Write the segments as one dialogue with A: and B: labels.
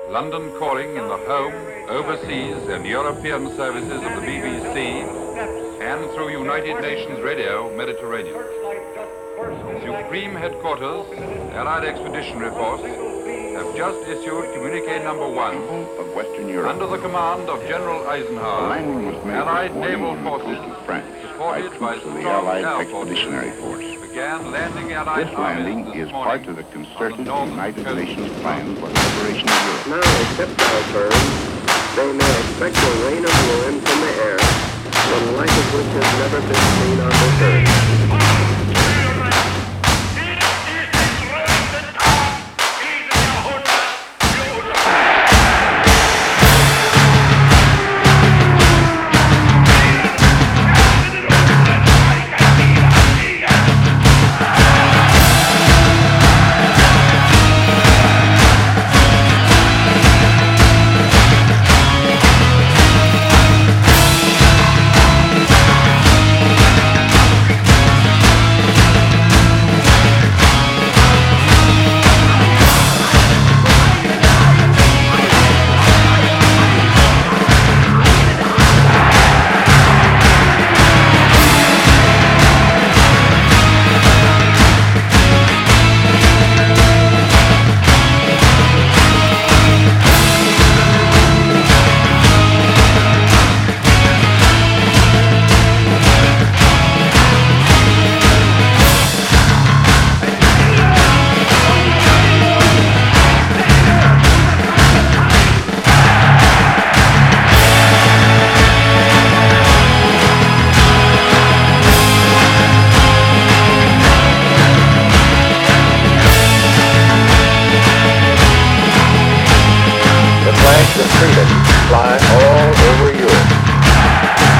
A: London calling in the home, overseas and European services of the BBC and through United Nations Radio Mediterranean. Supreme Headquarters, Allied Expeditionary Force, have just issued communique number 1
B: of Western Europe.
A: under the command of General Eisenhower. Allied naval forces, supported by
B: the
A: strong
B: Allied
A: air
B: Expeditionary
A: forces,
B: Force.
A: began landing Allied
B: This
A: armies
B: landing
A: this
B: is
A: morning
B: part of the concerted
A: on the northern
B: United
A: coast.
B: Nations plan for the liberation of Europe.
C: Now, except our terms, they may expect a rain of ruin from the air, the like of which has never been seen on this earth. The freedom fly all over Europe.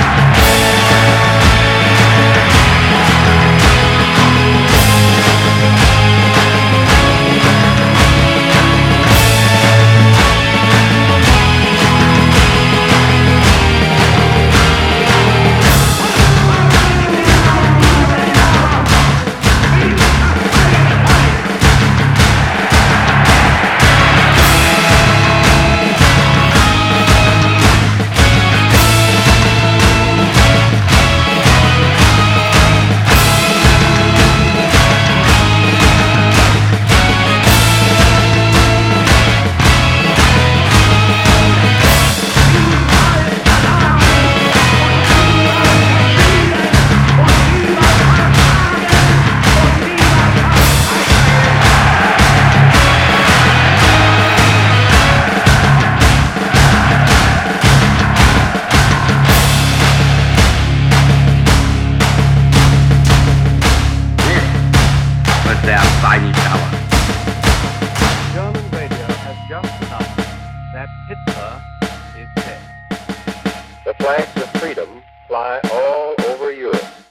D: What's that fighting power?